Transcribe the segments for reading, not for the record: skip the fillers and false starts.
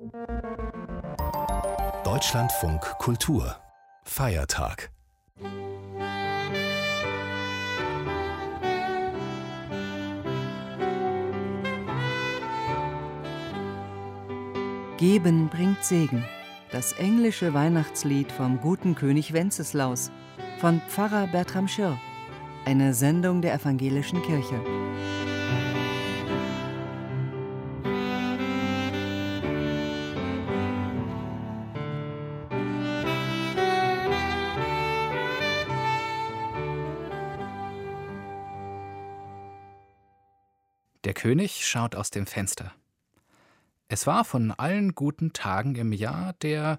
Deutschlandfunk Kultur Feiertag. Geben bringt Segen. Das englische Weihnachtslied vom guten König Wenceslaus von Pfarrer Bertram Schirr. Eine Sendung der Evangelischen Kirche. Der König schaut aus dem Fenster. Es war von allen guten Tagen im Jahr der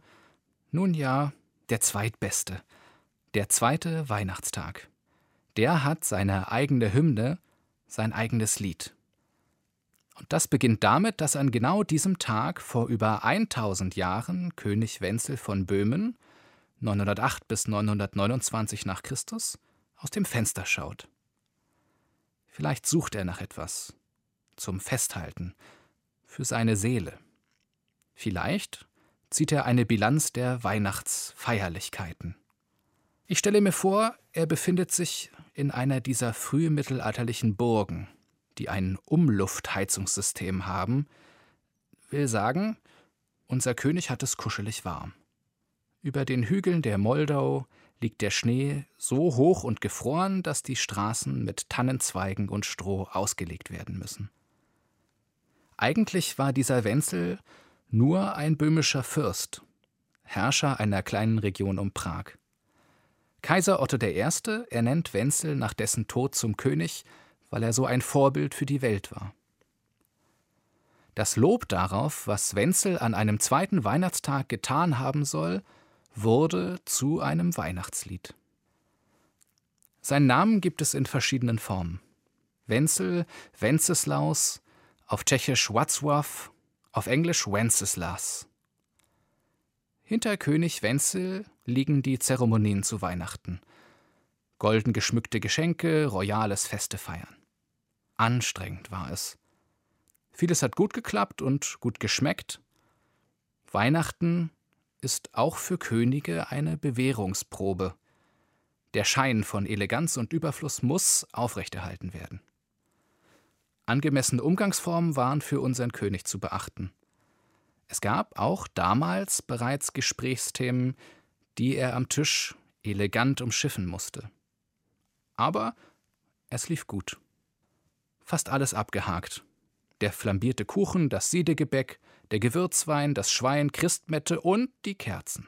zweitbeste, der zweite Weihnachtstag. Der hat seine eigene Hymne, sein eigenes Lied. Und das beginnt damit, dass an genau diesem Tag vor über 1000 Jahren König Wenzel von Böhmen, 908 bis 929 nach Christus, aus dem Fenster schaut. Vielleicht sucht er nach etwas zum Festhalten, für seine Seele. Vielleicht zieht er eine Bilanz der Weihnachtsfeierlichkeiten. Ich stelle mir vor, er befindet sich in einer dieser frühmittelalterlichen Burgen, die ein Umluftheizungssystem haben. Will sagen, unser König hat es kuschelig warm. Über den Hügeln der Moldau liegt der Schnee so hoch und gefroren, dass die Straßen mit Tannenzweigen und Stroh ausgelegt werden müssen. Eigentlich war dieser Wenzel nur ein böhmischer Fürst, Herrscher einer kleinen Region um Prag. Kaiser Otto I. ernennt Wenzel nach dessen Tod zum König, weil er so ein Vorbild für die Welt war. Das Lob darauf, was Wenzel an einem zweiten Weihnachtstag getan haben soll, wurde zu einem Weihnachtslied. Seinen Namen gibt es in verschiedenen Formen. Wenzel, Wenceslaus, auf Tschechisch Wacław, auf Englisch Wenceslas. Hinter König Wenzel liegen die Zeremonien zu Weihnachten. Golden geschmückte Geschenke, royales Feste feiern. Anstrengend war es. Vieles hat gut geklappt und gut geschmeckt. Weihnachten ist auch für Könige eine Bewährungsprobe. Der Schein von Eleganz und Überfluss muss aufrechterhalten werden. Angemessene Umgangsformen waren für unseren König zu beachten. Es gab auch damals bereits Gesprächsthemen, die er am Tisch elegant umschiffen musste. Aber es lief gut. Fast alles abgehakt. Der flambierte Kuchen, das Siedegebäck, der Gewürzwein, das Schwein, Christmette und die Kerzen.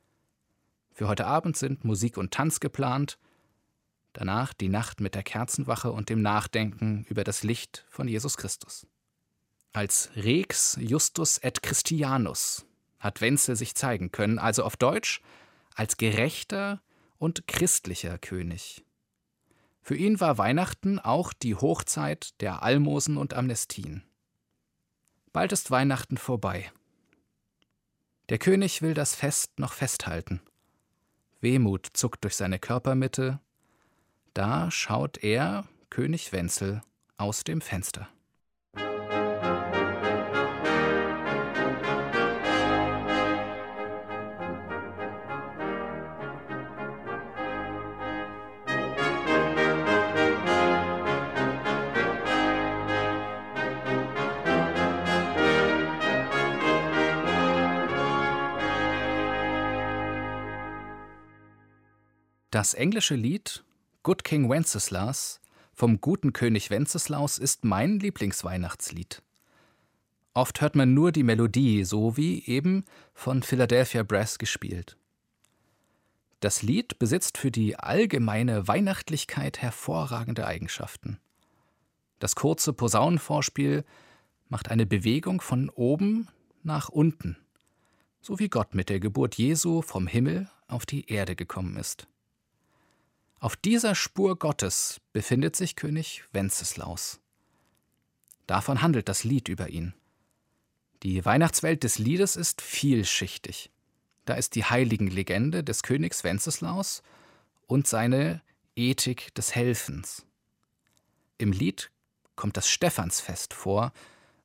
Für heute Abend sind Musik und Tanz geplant. Danach die Nacht mit der Kerzenwache und dem Nachdenken über das Licht von Jesus Christus. Als Rex Justus et Christianus hat Wenzel sich zeigen können, also auf Deutsch als gerechter und christlicher König. Für ihn war Weihnachten auch die Hochzeit der Almosen und Amnestien. Bald ist Weihnachten vorbei. Der König will das Fest noch festhalten. Wehmut zuckt durch seine Körpermitte. Da schaut er, König Wenzel, aus dem Fenster. Das englische Lied Good King Wenceslas vom guten König Wenceslaus ist mein Lieblingsweihnachtslied. Oft hört man nur die Melodie, so wie eben von Philadelphia Brass gespielt. Das Lied besitzt für die allgemeine Weihnachtlichkeit hervorragende Eigenschaften. Das kurze Posaunenvorspiel macht eine Bewegung von oben nach unten, so wie Gott mit der Geburt Jesu vom Himmel auf die Erde gekommen ist. Auf dieser Spur Gottes befindet sich König Wenceslaus. Davon handelt das Lied über ihn. Die Weihnachtswelt des Liedes ist vielschichtig. Da ist die Heiligenlegende des Königs Wenceslaus und seine Ethik des Helfens. Im Lied kommt das Stephansfest vor,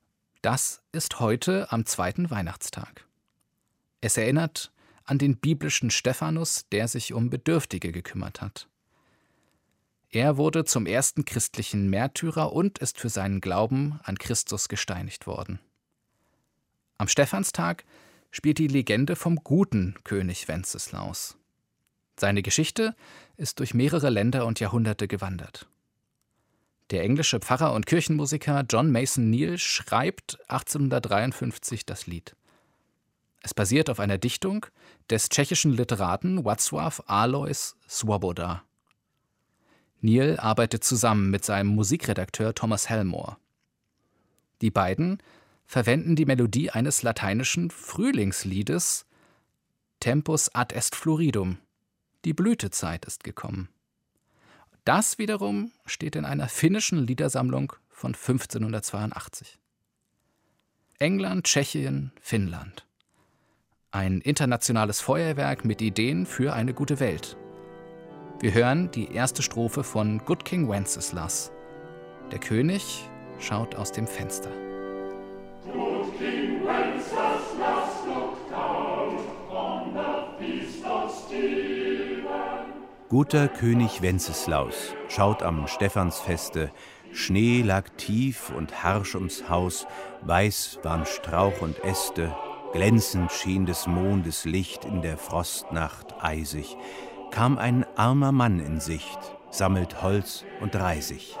Das ist heute am zweiten Weihnachtstag. Es erinnert an den biblischen Stephanus, der sich um Bedürftige gekümmert hat. Er wurde zum ersten christlichen Märtyrer und ist für seinen Glauben an Christus gesteinigt worden. Am Stephanstag spielt die Legende vom guten König Wenceslaus. Seine Geschichte ist durch mehrere Länder und Jahrhunderte gewandert. Der englische Pfarrer und Kirchenmusiker John Mason Neale schreibt 1853 das Lied. Es basiert auf einer Dichtung des tschechischen Literaten Václav Alois Svoboda. Neale arbeitet zusammen mit seinem Musikredakteur Thomas Helmore. Die beiden verwenden die Melodie eines lateinischen Frühlingsliedes Tempus ad est floridum. Die Blütezeit ist gekommen. Das wiederum steht in einer finnischen Liedersammlung von 1582. England, Tschechien, Finnland. Ein internationales Feuerwerk mit Ideen für eine gute Welt. Wir hören die erste Strophe von Good King Wenceslas. Der König schaut aus dem Fenster. Good King Wenceslas looked down on the feast of Stephen. Guter König Wenceslaus schaut am Stephansfeste. Schnee lag tief und harsch ums Haus, weiß waren Strauch und Äste, glänzend schien des Mondes Licht in der Frostnacht eisig. Kam ein armer Mann in Sicht, sammelt Holz und Reisig.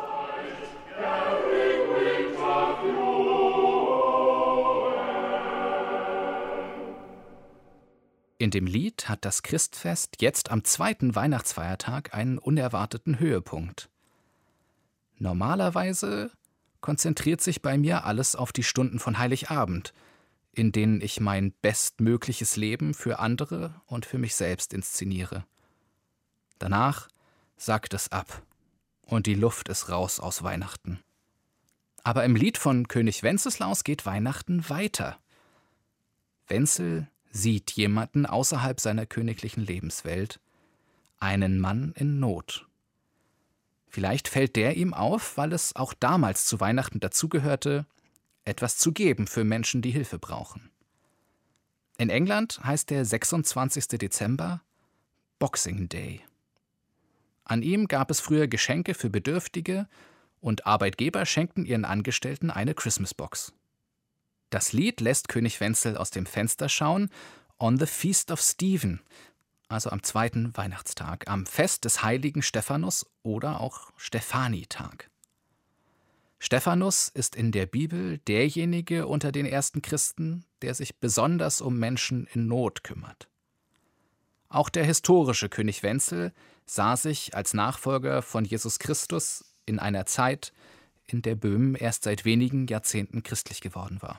In dem Lied hat das Christfest jetzt am zweiten Weihnachtsfeiertag einen unerwarteten Höhepunkt. Normalerweise konzentriert sich bei mir alles auf die Stunden von Heiligabend, in denen ich mein bestmögliches Leben für andere und für mich selbst inszeniere. Danach sackt es ab und die Luft ist raus aus Weihnachten. Aber im Lied von König Wenceslaus geht Weihnachten weiter. Wenzel sieht jemanden außerhalb seiner königlichen Lebenswelt, einen Mann in Not. Vielleicht fällt der ihm auf, weil es auch damals zu Weihnachten dazugehörte, etwas zu geben für Menschen, die Hilfe brauchen. In England heißt der 26. Dezember Boxing Day. An ihm gab es früher Geschenke für Bedürftige und Arbeitgeber schenkten ihren Angestellten eine Christmasbox. Das Lied lässt König Wenzel aus dem Fenster schauen, on the Feast of Stephen, also am zweiten Weihnachtstag, am Fest des heiligen Stephanus oder auch Stephanitag. Stephanus ist in der Bibel derjenige unter den ersten Christen, der sich besonders um Menschen in Not kümmert. Auch der historische König Wenzel sah sich als Nachfolger von Jesus Christus in einer Zeit, in der Böhmen erst seit wenigen Jahrzehnten christlich geworden war.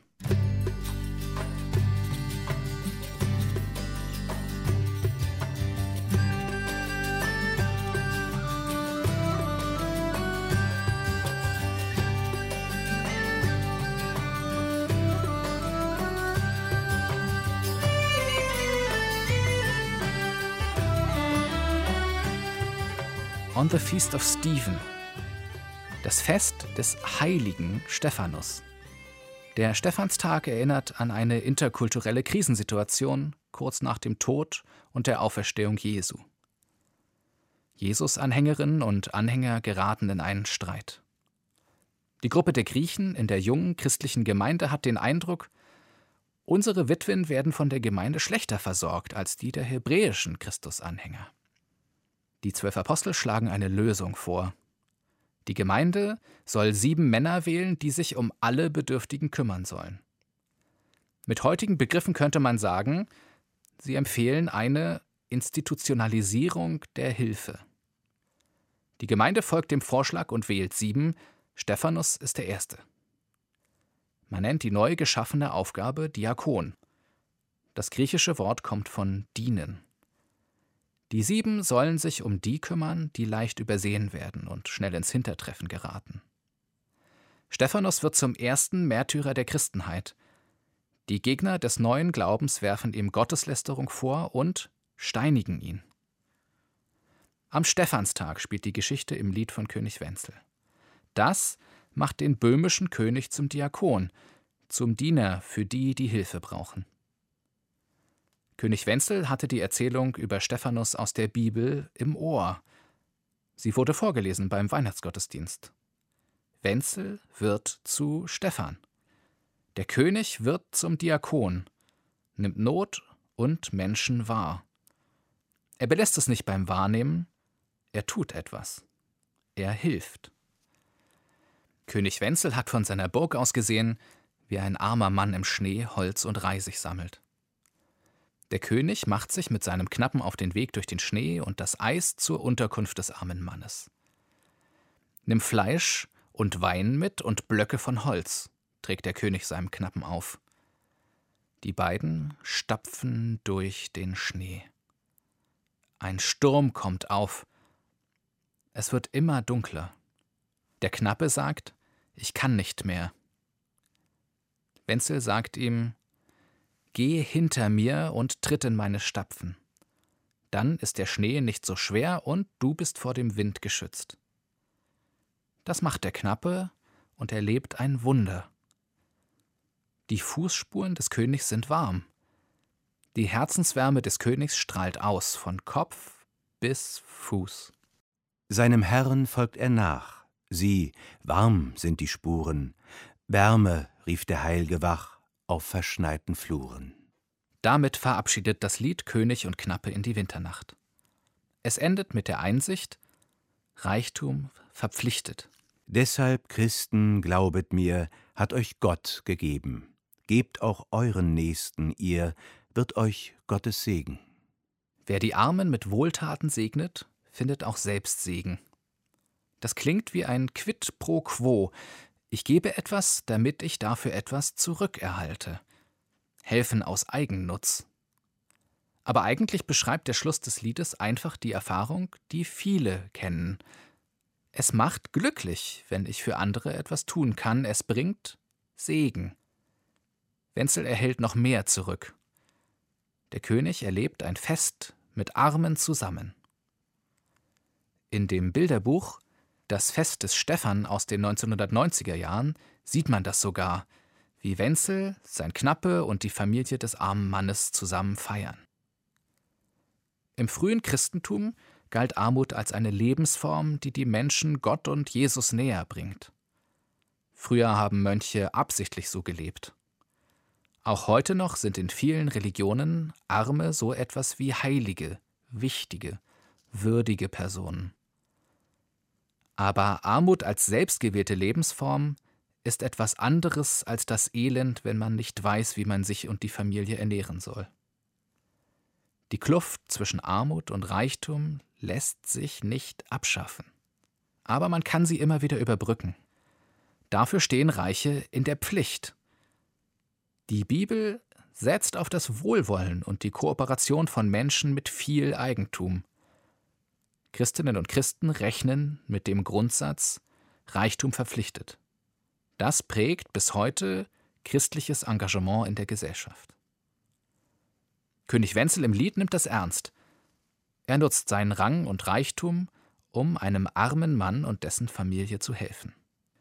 On the Feast of Stephen, das Fest des heiligen Stephanus. Der Stephanstag erinnert an eine interkulturelle Krisensituation kurz nach dem Tod und der Auferstehung Jesu. Jesus-Anhängerinnen und Anhänger geraten in einen Streit. Die Gruppe der Griechen in der jungen christlichen Gemeinde hat den Eindruck, unsere Witwen werden von der Gemeinde schlechter versorgt als die der hebräischen Christusanhänger. Die 12 Apostel schlagen eine Lösung vor. Die Gemeinde soll 7 Männer wählen, die sich um alle Bedürftigen kümmern sollen. Mit heutigen Begriffen könnte man sagen, sie empfehlen eine Institutionalisierung der Hilfe. Die Gemeinde folgt dem Vorschlag und wählt 7, Stephanus ist der Erste. Man nennt die neu geschaffene Aufgabe Diakon. Das griechische Wort kommt von dienen. Die 7 sollen sich um die kümmern, die leicht übersehen werden und schnell ins Hintertreffen geraten. Stephanus wird zum ersten Märtyrer der Christenheit. Die Gegner des neuen Glaubens werfen ihm Gotteslästerung vor und steinigen ihn. Am Stephanstag spielt die Geschichte im Lied von König Wenzel. Das macht den böhmischen König zum Diakon, zum Diener für die, die Hilfe brauchen. König Wenzel hatte die Erzählung über Stephanus aus der Bibel im Ohr. Sie wurde vorgelesen beim Weihnachtsgottesdienst. Wenzel wird zu Stephan. Der König wird zum Diakon, nimmt Not und Menschen wahr. Er belässt es nicht beim Wahrnehmen, er tut etwas. Er hilft. König Wenzel hat von seiner Burg aus gesehen, wie ein armer Mann im Schnee Holz und Reisig sammelt. Der König macht sich mit seinem Knappen auf den Weg durch den Schnee und das Eis zur Unterkunft des armen Mannes. Nimm Fleisch und Wein mit und Blöcke von Holz, trägt der König seinem Knappen auf. Die beiden stapfen durch den Schnee. Ein Sturm kommt auf. Es wird immer dunkler. Der Knappe sagt, ich kann nicht mehr. Wenzel sagt ihm, geh hinter mir und tritt in meine Stapfen. Dann ist der Schnee nicht so schwer und du bist vor dem Wind geschützt. Das macht der Knappe und erlebt ein Wunder. Die Fußspuren des Königs sind warm. Die Herzenswärme des Königs strahlt aus, von Kopf bis Fuß. Seinem Herrn folgt er nach. Sieh, warm sind die Spuren. Wärme, rief der Heil'ge wach auf verschneiten Fluren. Damit verabschiedet das Lied König und Knappe in die Winternacht. Es endet mit der Einsicht, Reichtum verpflichtet. Deshalb, Christen, glaubet mir, hat euch Gott gegeben. Gebt auch euren Nächsten, ihr, wird euch Gottes Segen. Wer die Armen mit Wohltaten segnet, findet auch selbst Segen. Das klingt wie ein Quid pro quo. Ich gebe etwas, damit ich dafür etwas zurückerhalte. Helfen aus Eigennutz. Aber eigentlich beschreibt der Schluss des Liedes einfach die Erfahrung, die viele kennen. Es macht glücklich, wenn ich für andere etwas tun kann. Es bringt Segen. Wenzel erhält noch mehr zurück. Der König erlebt ein Fest mit Armen zusammen. In dem Bilderbuch Das Fest des Stephan aus den 1990er Jahren sieht man das sogar, wie Wenzel, sein Knappe und die Familie des armen Mannes zusammen feiern. Im frühen Christentum galt Armut als eine Lebensform, die die Menschen Gott und Jesus näher bringt. Früher haben Mönche absichtlich so gelebt. Auch heute noch sind in vielen Religionen Arme so etwas wie heilige, wichtige, würdige Personen. Aber Armut als selbstgewählte Lebensform ist etwas anderes als das Elend, wenn man nicht weiß, wie man sich und die Familie ernähren soll. Die Kluft zwischen Armut und Reichtum lässt sich nicht abschaffen. Aber man kann sie immer wieder überbrücken. Dafür stehen Reiche in der Pflicht. Die Bibel setzt auf das Wohlwollen und die Kooperation von Menschen mit viel Eigentum. Christinnen und Christen rechnen mit dem Grundsatz Reichtum verpflichtet. Das prägt bis heute christliches Engagement in der Gesellschaft. König Wenzel im Lied nimmt das ernst. Er nutzt seinen Rang und Reichtum, um einem armen Mann und dessen Familie zu helfen.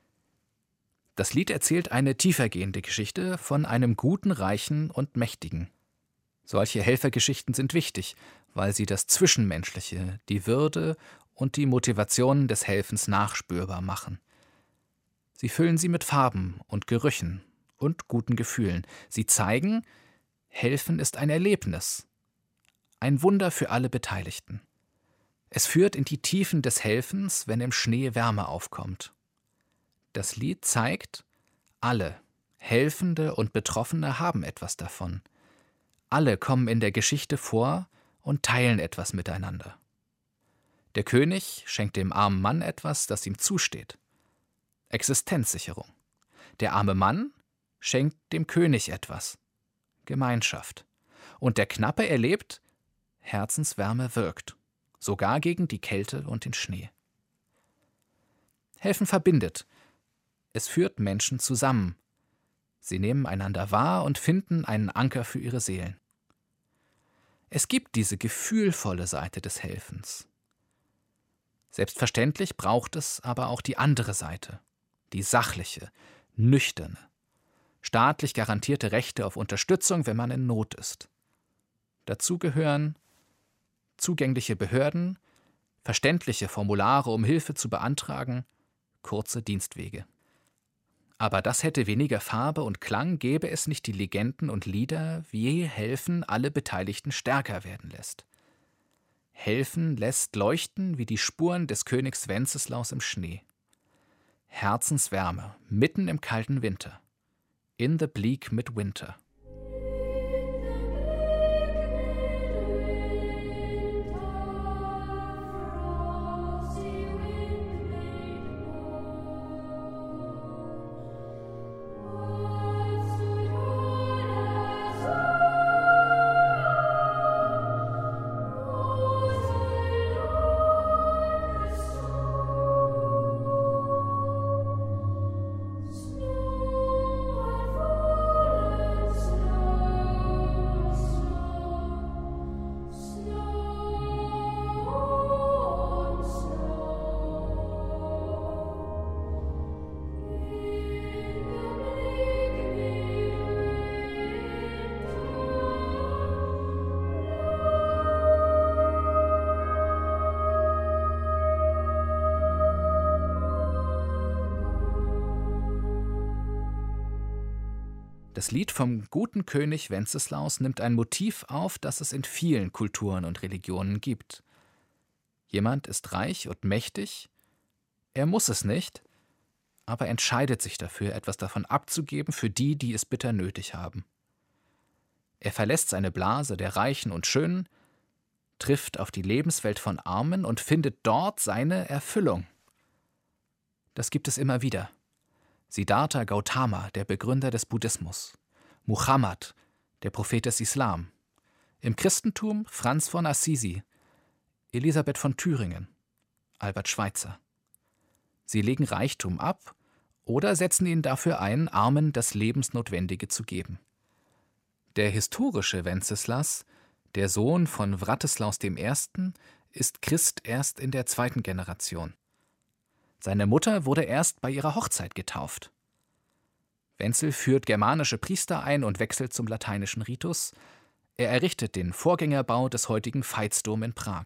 Das Lied erzählt eine tiefergehende Geschichte von einem guten, Reichen und Mächtigen. Solche Helfergeschichten sind wichtig, weil sie das Zwischenmenschliche, die Würde und die Motivation des Helfens nachspürbar machen. Sie füllen sie mit Farben und Gerüchen und guten Gefühlen. Sie zeigen, Helfen ist ein Erlebnis, ein Wunder für alle Beteiligten. Es führt in die Tiefen des Helfens, wenn im Schnee Wärme aufkommt. Das Lied zeigt, alle, Helfende und Betroffene, haben etwas davon. Alle kommen in der Geschichte vor und teilen etwas miteinander. Der König schenkt dem armen Mann etwas, das ihm zusteht. Existenzsicherung. Der arme Mann schenkt dem König etwas. Gemeinschaft. Und der Knappe erlebt, Herzenswärme wirkt, sogar gegen die Kälte und den Schnee. Helfen verbindet. Es führt Menschen zusammen. Sie nehmen einander wahr und finden einen Anker für ihre Seelen. Es gibt diese gefühlvolle Seite des Helfens. Selbstverständlich braucht es aber auch die andere Seite, die sachliche, nüchterne. staatlich garantierte Rechte auf Unterstützung, wenn man in Not ist. Dazu gehören zugängliche Behörden, verständliche Formulare, um Hilfe zu beantragen, kurze Dienstwege. Aber das hätte weniger Farbe und Klang, gäbe es nicht die Legenden und Lieder, wie Helfen alle Beteiligten stärker werden lässt. Helfen lässt leuchten wie die Spuren des Königs Wenceslaus im Schnee. Herzenswärme, mitten im kalten Winter. In the bleak midwinter. Das Lied vom guten König Wenceslaus nimmt ein Motiv auf, das es in vielen Kulturen und Religionen gibt. Jemand ist reich und mächtig, er muss es nicht, aber entscheidet sich dafür, etwas davon abzugeben für die, die es bitter nötig haben. Er verlässt seine Blase der Reichen und Schönen, trifft auf die Lebenswelt von Armen und findet dort seine Erfüllung. Das gibt es immer wieder. Siddhartha Gautama, der Begründer des Buddhismus. Muhammad, der Prophet des Islam. Im Christentum Franz von Assisi, Elisabeth von Thüringen, Albert Schweitzer. Sie legen Reichtum ab oder setzen ihn dafür ein, Armen das Lebensnotwendige zu geben. Der historische Wenceslas, der Sohn von Wratislaus I., ist Christ erst in der 2. Generation. Seine Mutter wurde erst bei ihrer Hochzeit getauft. Wenzel führt germanische Priester ein und wechselt zum lateinischen Ritus. Er errichtet den Vorgängerbau des heutigen Veitsdom in Prag.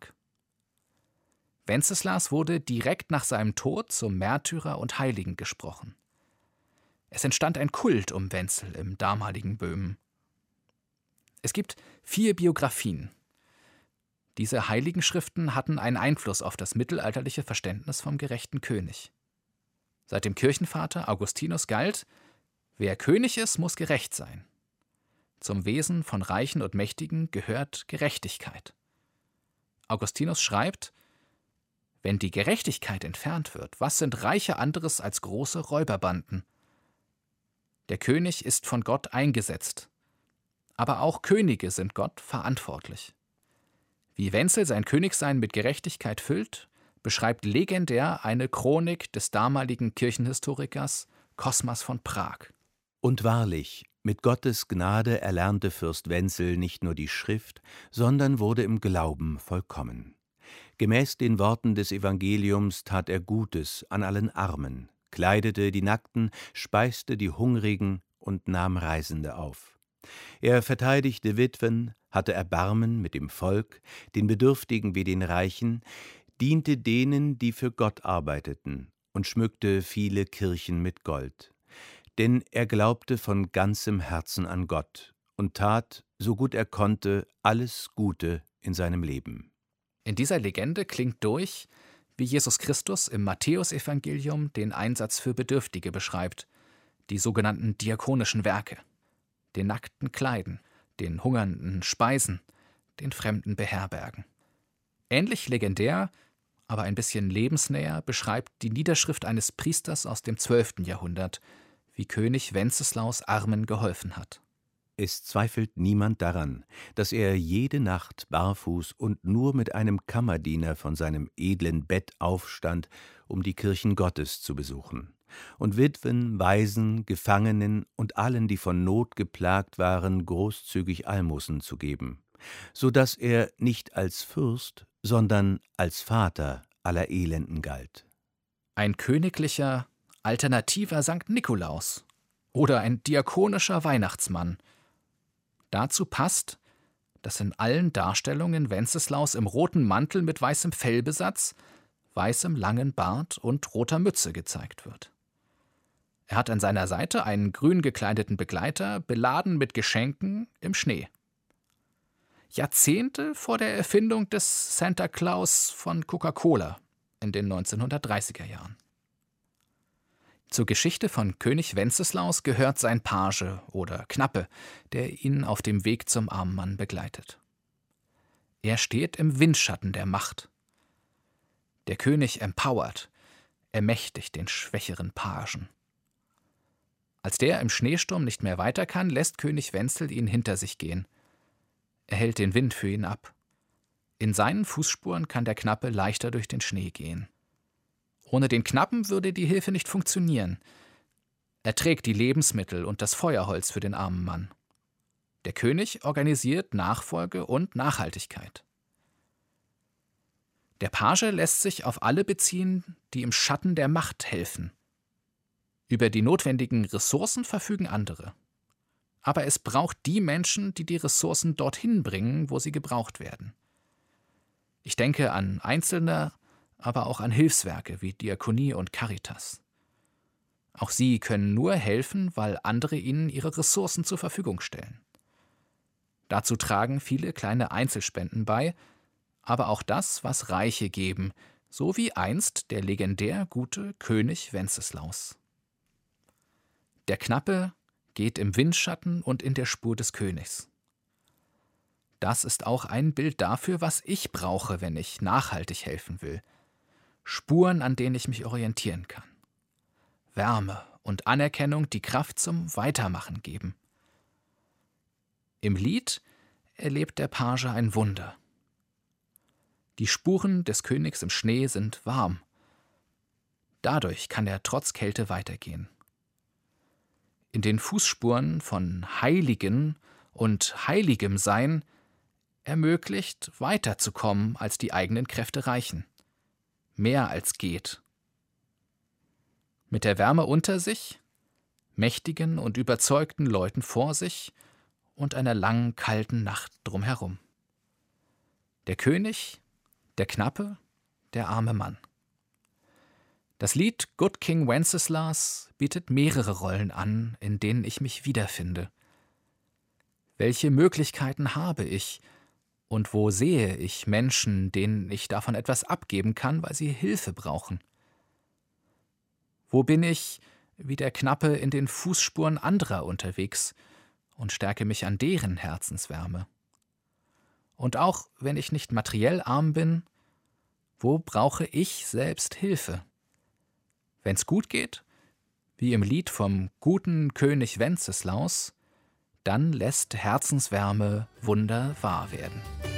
Wenceslas wurde direkt nach seinem Tod zum Märtyrer und Heiligen gesprochen. Es entstand ein Kult um Wenzel im damaligen Böhmen. Es gibt 4 Biografien. Diese Heiligenschriften hatten einen Einfluss auf das mittelalterliche Verständnis vom gerechten König. Seit dem Kirchenvater Augustinus galt, wer König ist, muss gerecht sein. Zum Wesen von Reichen und Mächtigen gehört Gerechtigkeit. Augustinus schreibt: Wenn die Gerechtigkeit entfernt wird, was sind Reiche anderes als große Räuberbanden? Der König ist von Gott eingesetzt, aber auch Könige sind Gott verantwortlich. Wie Wenzel sein Königsein mit Gerechtigkeit füllt, beschreibt legendär eine Chronik des damaligen Kirchenhistorikers Kosmas von Prag. Und wahrlich, mit Gottes Gnade erlernte Fürst Wenzel nicht nur die Schrift, sondern wurde im Glauben vollkommen. Gemäß den Worten des Evangeliums tat er Gutes an allen Armen, kleidete die Nackten, speiste die Hungrigen und nahm Reisende auf. Er verteidigte Witwen, hatte Erbarmen mit dem Volk, den Bedürftigen wie den Reichen, diente denen, die für Gott arbeiteten, und schmückte viele Kirchen mit Gold. Denn er glaubte von ganzem Herzen an Gott und tat, so gut er konnte, alles Gute in seinem Leben. In dieser Legende klingt durch, wie Jesus Christus im Matthäusevangelium den Einsatz für Bedürftige beschreibt, die sogenannten diakonischen Werke. Den Nackten kleiden, den Hungernden speisen, den Fremden beherbergen. Ähnlich legendär, aber ein bisschen lebensnäher, beschreibt die Niederschrift eines Priesters aus dem 12. Jahrhundert, wie König Wenceslaus Armen geholfen hat. Es zweifelt niemand daran, dass er jede Nacht barfuß und nur mit einem Kammerdiener von seinem edlen Bett aufstand, um die Kirchen Gottes zu besuchen, und Witwen, Waisen, Gefangenen und allen, die von Not geplagt waren, großzügig Almosen zu geben, so dass er nicht als Fürst, sondern als Vater aller Elenden galt. Ein königlicher, alternativer Sankt Nikolaus oder ein diakonischer Weihnachtsmann. Dazu passt, dass in allen Darstellungen Wenceslaus im roten Mantel mit weißem Fellbesatz, weißem langen Bart und roter Mütze gezeigt wird. Er hat an seiner Seite einen grün gekleideten Begleiter, beladen mit Geschenken im Schnee. Jahrzehnte vor der Erfindung des Santa Claus von Coca-Cola in den 1930er Jahren. Zur Geschichte von König Wenceslaus gehört sein Page oder Knappe, der ihn auf dem Weg zum armen Mann begleitet. Er steht im Windschatten der Macht. Der König empowert, ermächtigt den schwächeren Pagen. Als der im Schneesturm nicht mehr weiter kann, lässt König Wenzel ihn hinter sich gehen. Er hält den Wind für ihn ab. In seinen Fußspuren kann der Knappe leichter durch den Schnee gehen. Ohne den Knappen würde die Hilfe nicht funktionieren. Er trägt die Lebensmittel und das Feuerholz für den armen Mann. Der König organisiert Nachfolge und Nachhaltigkeit. Der Page lässt sich auf alle beziehen, die im Schatten der Macht helfen. Über die notwendigen Ressourcen verfügen andere. Aber es braucht die Menschen, die die Ressourcen dorthin bringen, wo sie gebraucht werden. Ich denke an Einzelne, aber auch an Hilfswerke wie Diakonie und Caritas. Auch sie können nur helfen, weil andere ihnen ihre Ressourcen zur Verfügung stellen. Dazu tragen viele kleine Einzelspenden bei, aber auch das, was Reiche geben, so wie einst der legendär gute König Wenceslaus. Der Knappe geht im Windschatten und in der Spur des Königs. Das ist auch ein Bild dafür, was ich brauche, wenn ich nachhaltig helfen will. Spuren, an denen ich mich orientieren kann. Wärme und Anerkennung, die Kraft zum Weitermachen geben. Im Lied erlebt der Page ein Wunder. Die Spuren des Königs im Schnee sind warm. Dadurch kann er trotz Kälte weitergehen. In den Fußspuren von Heiligen und heiligem Sein ermöglicht, weiterzukommen, als die eigenen Kräfte reichen. Mehr als geht. Mit der Wärme unter sich, mächtigen und überzeugten Leuten vor sich und einer langen, kalten Nacht drumherum. Der König, der Knappe, der arme Mann. Das Lied Good King Wenceslas bietet mehrere Rollen an, in denen ich mich wiederfinde. Welche Möglichkeiten habe ich und wo sehe ich Menschen, denen ich davon etwas abgeben kann, weil sie Hilfe brauchen? Wo bin ich, wie der Knappe, in den Fußspuren anderer unterwegs und stärke mich an deren Herzenswärme? Und auch wenn ich nicht materiell arm bin, wo brauche ich selbst Hilfe? Wenn's gut geht, wie im Lied vom guten König Wenceslaus, dann lässt Herzenswärme Wunder wahr werden.